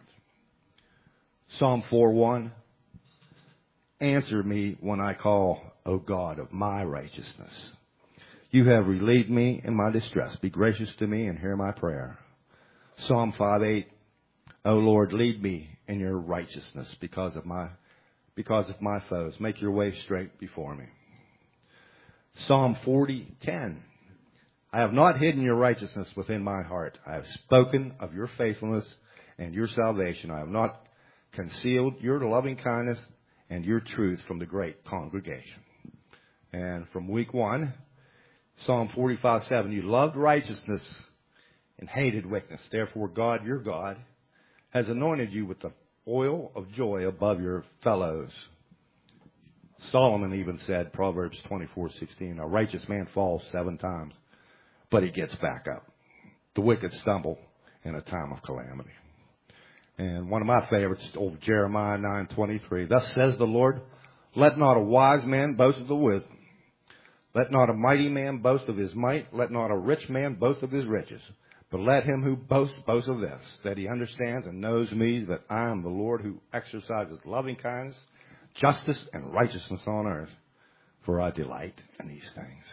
Psalm four one. Answer me when I call, O God of my righteousness. You have relieved me in my distress. Be gracious to me and hear my prayer. Psalm five eight. O Lord, lead me in your righteousness because of my because of my foes. Make your way straight before me. Psalm forty ten. I have not hidden your righteousness within my heart. I have spoken of your faithfulness and your salvation. I have not concealed your loving kindness and your truth from the great congregation. And from week one, Psalm forty-five seven. You loved righteousness and hated wickedness. Therefore, God, your God, has anointed you with the oil of joy above your fellows. Solomon even said, Proverbs twenty-four sixteen, a righteous man falls seven times, but he gets back up. The wicked stumble in a time of calamity. And one of my favorites, old Jeremiah nine twenty-three. Thus says the Lord, let not a wise man boast of the wisdom. Let not a mighty man boast of his might. Let not a rich man boast of his riches. But let him who boasts boast of this, that he understands and knows me, that I am the Lord who exercises loving kindness, justice, and righteousness on earth. For I delight in these things.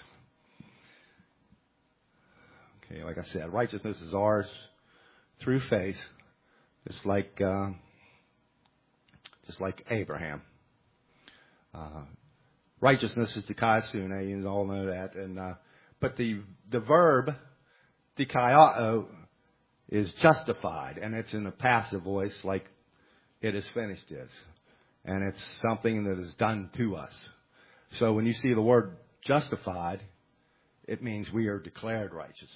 Okay, like I said, righteousness is ours through faith, just like uh, just like Abraham. Uh, righteousness is dikaiosune, you all know that. And uh, but the the verb dikaiō is justified, and it's in a passive voice, like it is finished is, and it's something that is done to us. So when you see the word justified, it means we are declared righteous.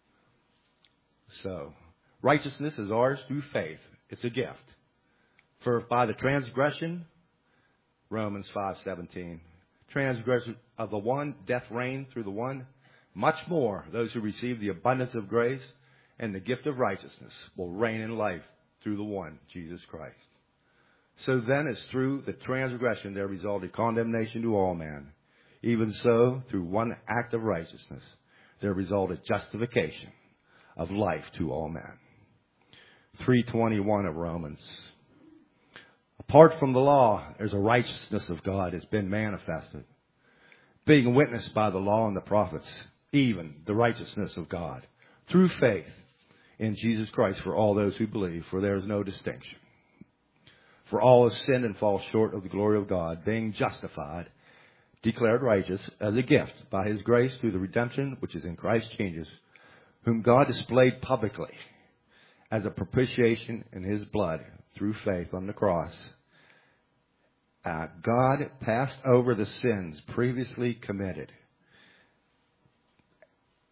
So righteousness is ours through faith. It's a gift. For by the transgression, Romans five seventeen, transgression of the one, death reigned through the one. Much more, those who receive the abundance of grace and the gift of righteousness will reign in life through the one, Jesus Christ. So then, as through the transgression there resulted condemnation to all men, even so, through one act of righteousness, there resulted justification of life to all men. three twenty-one of Romans. Apart from the law, there's a righteousness of God has been manifested, being witnessed by the law and the prophets, even the righteousness of God, through faith in Jesus Christ for all those who believe, for there is no distinction. For all have sinned and fall short of the glory of God, being justified, declared righteous as a gift by his grace through the redemption which is in Christ Jesus, whom God displayed publicly as a propitiation in his blood through faith on the cross. Uh, God passed over the sins previously committed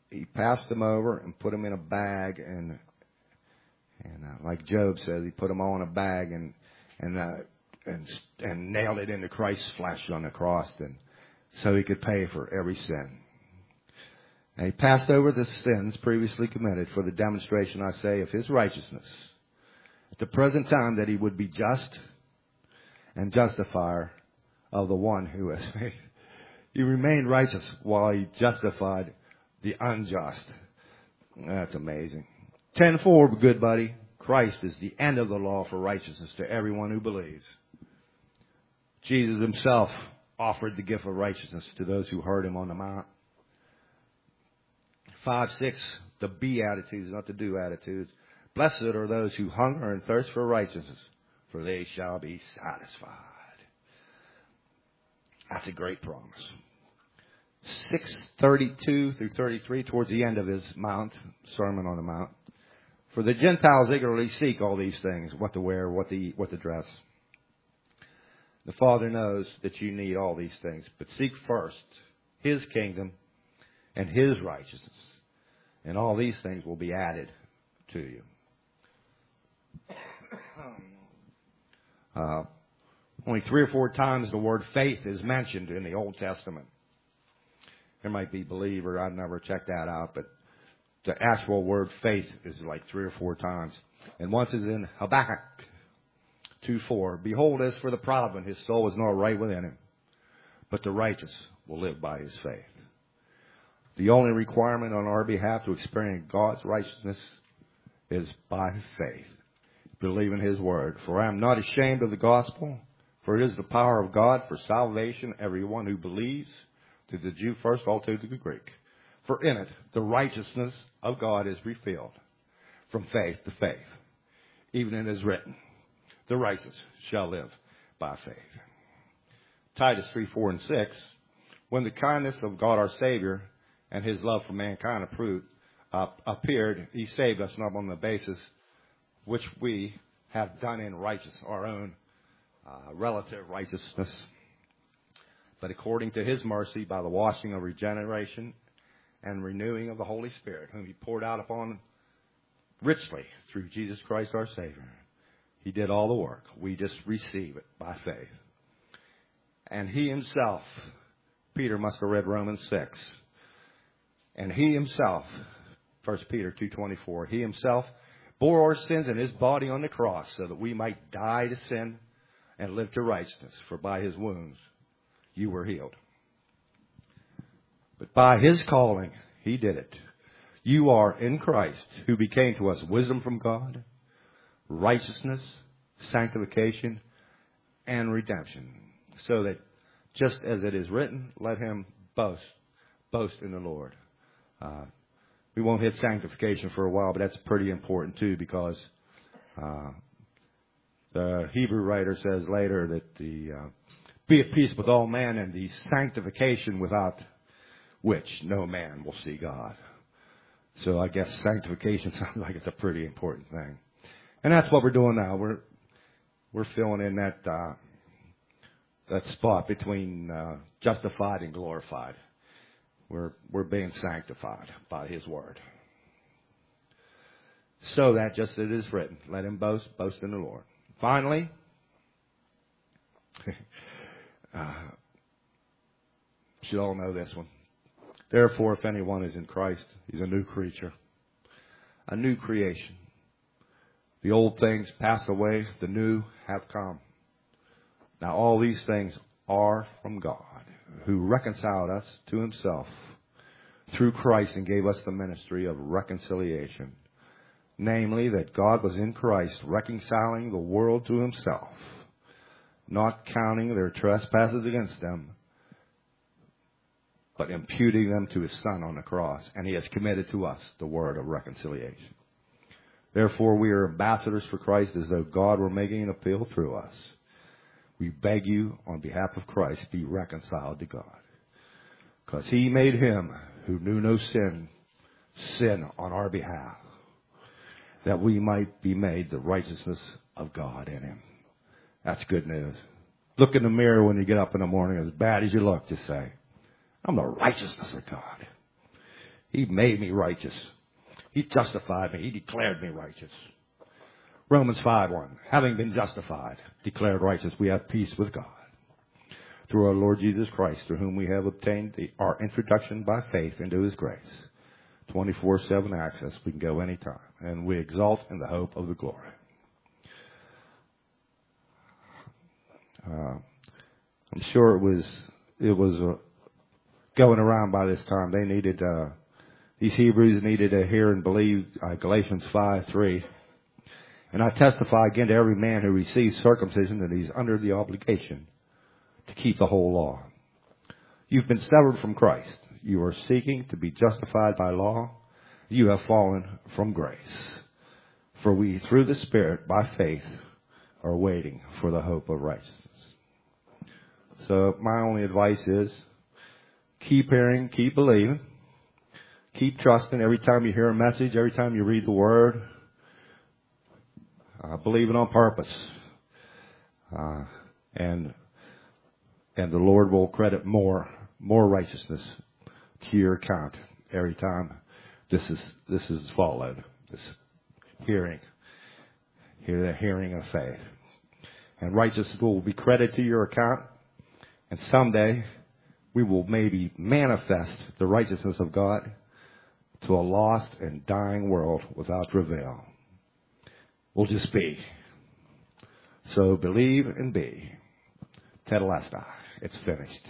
he passed them over and put them in a bag, and and uh, like Job says, he put them all in a bag and and uh, and and nailed it into Christ's flesh on the cross, and so he could pay for every sin. And he passed over the sins previously committed for the demonstration, I say, of his righteousness. At the present time that he would be just and justifier of the one who has faith. He remained righteous while he justified the unjust. That's amazing. ten four, good buddy. Christ is the end of the law for righteousness to everyone who believes. Jesus himself offered the gift of righteousness to those who heard him on the mount. five six, the Beatitudes, not the do attitudes. Blessed are those who hunger and thirst for righteousness, for they shall be satisfied. That's a great promise. six thirty-two through thirty-three, towards the end of his mount, Sermon on the Mount. For the Gentiles eagerly seek all these things, what to wear, what to eat, what to dress. The Father knows that you need all these things, but seek first his kingdom and his righteousness, and all these things will be added to you. Uh, only three or four times the word faith is mentioned in the Old Testament. There might be believer, I've never checked that out, but the actual word faith is like three or four times. And once is in Habakkuk two four. Behold, as for the proud, his soul is not right within him, but the righteous will live by his faith. The only requirement on our behalf to experience God's righteousness is by faith. Believe in his word. For I am not ashamed of the gospel, for it is the power of God for salvation, everyone who believes, to the Jew first, also to the Greek. For in it, the righteousness of God is revealed from faith to faith. Even it is written, the righteous shall live by faith. Titus three, four, and six. When the kindness of God our Savior and his love for mankind approved, uh, appeared, he saved us not on the basis which we have done in righteousness, our own uh, relative righteousness, but according to his mercy by the washing of regeneration and renewing of the Holy Spirit, whom he poured out upon richly through Jesus Christ our Savior. He did all the work. We just receive it by faith. And he himself, Peter must have read Romans six, and he himself, First Peter two twenty-four, he himself bore our sins in his body on the cross so that we might die to sin and live to righteousness. For by his wounds you were healed. But by his calling, he did it. You are in Christ, who became to us wisdom from God, righteousness, sanctification, and redemption. So that just as it is written, let him boast, boast in the Lord. Uh, We won't hit sanctification for a while, but that's pretty important too, because uh, the Hebrew writer says later that the uh, be at peace with all men, and the sanctification without which no man will see God. So I guess sanctification sounds like it's a pretty important thing, and that's what we're doing now. We're we're filling in that uh, that spot between uh, justified and glorified. We're, we're being sanctified by his word. So that just as it is written, let him boast, boast in the Lord. Finally, uh, should all know this one. Therefore, if anyone is in Christ, he's a new creature, a new creation. The old things pass away, the new have come. Now all these things are from God, who reconciled us to himself through Christ and gave us the ministry of reconciliation. Namely, that God was in Christ reconciling the world to himself, not counting their trespasses against them, but imputing them to his Son on the cross. And he has committed to us the word of reconciliation. Therefore, we are ambassadors for Christ, as though God were making an appeal through us. We beg you, on behalf of Christ, be reconciled to God. Because he made him who knew no sin, sin on our behalf, that we might be made the righteousness of God in him. That's good news. Look in the mirror when you get up in the morning, as bad as you look, just say, I'm the righteousness of God. He made me righteous. He justified me. He declared me righteous. Romans five one. Having been justified, declared righteous, we have peace with God through our Lord Jesus Christ, through whom we have obtained the, our introduction by faith into his grace. twenty-four seven access. We can go anytime. And we exalt in the hope of the glory. Uh, I'm sure it was, it was uh, going around by this time. They needed, uh, these Hebrews needed to hear and believe uh, Galatians five three. And I testify again to every man who receives circumcision that he's under the obligation to keep the whole law. You've been severed from Christ. You are seeking to be justified by law. You have fallen from grace. For we, through the Spirit, by faith, are waiting for the hope of righteousness. So my only advice is keep hearing, keep believing, keep trusting every time you hear a message, every time you read the Word. Uh, believe it on purpose. Uh, and and the Lord will credit more more righteousness to your account every time this is this is followed. This hearing. Hear the hearing of faith. And righteousness will be credited to your account. And someday we will maybe manifest the righteousness of God to a lost and dying world without travail. We'll just be. So believe and be. Tetelestai. It's finished.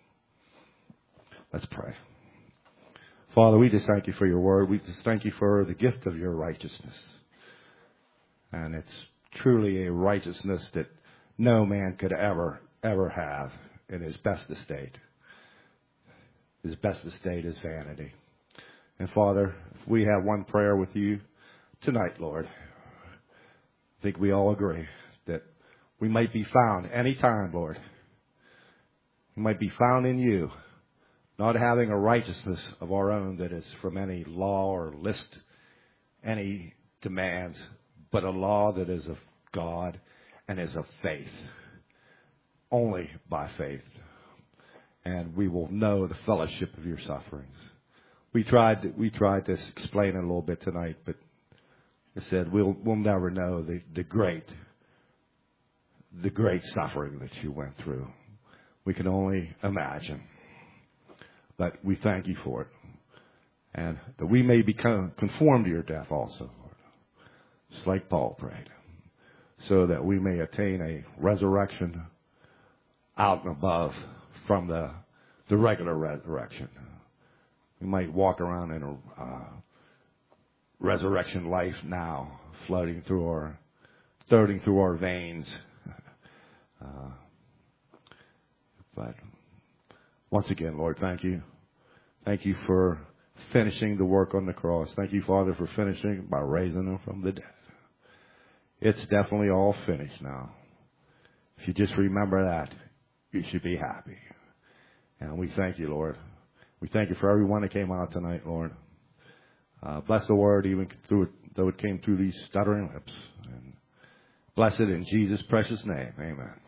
Let's pray. Father, we just thank you for your word. We just thank you for the gift of your righteousness. And it's truly a righteousness that no man could ever, ever have in his best estate. His best estate is vanity. And Father, if we have one prayer with you tonight, Lord, I think we all agree that we might be found anytime, Lord. We might be found in you, not having a righteousness of our own that is from any law or list, any demands, but a law that is of God and is of faith, only by faith. And we will know the fellowship of your sufferings. We tried, we tried to explain it a little bit tonight, but I said we'll we'll never know the, the great the great suffering that you went through. We can only imagine. But we thank you for it. And that we may become conformed to your death also, Lord. Just like Paul prayed. So that we may attain a resurrection out and above from the the regular resurrection. We might walk around in a uh, resurrection life now, floating through our, floating through our veins. Uh, but once again, Lord, thank you. Thank you for finishing the work on the cross. Thank you, Father, for finishing by raising them from the dead. It's definitely all finished now. If you just remember that, you should be happy. And we thank you, Lord. We thank you for everyone that came out tonight, Lord. Uh, bless the word even through it, though it came through these stuttering lips. And bless it in Jesus' precious name. Amen.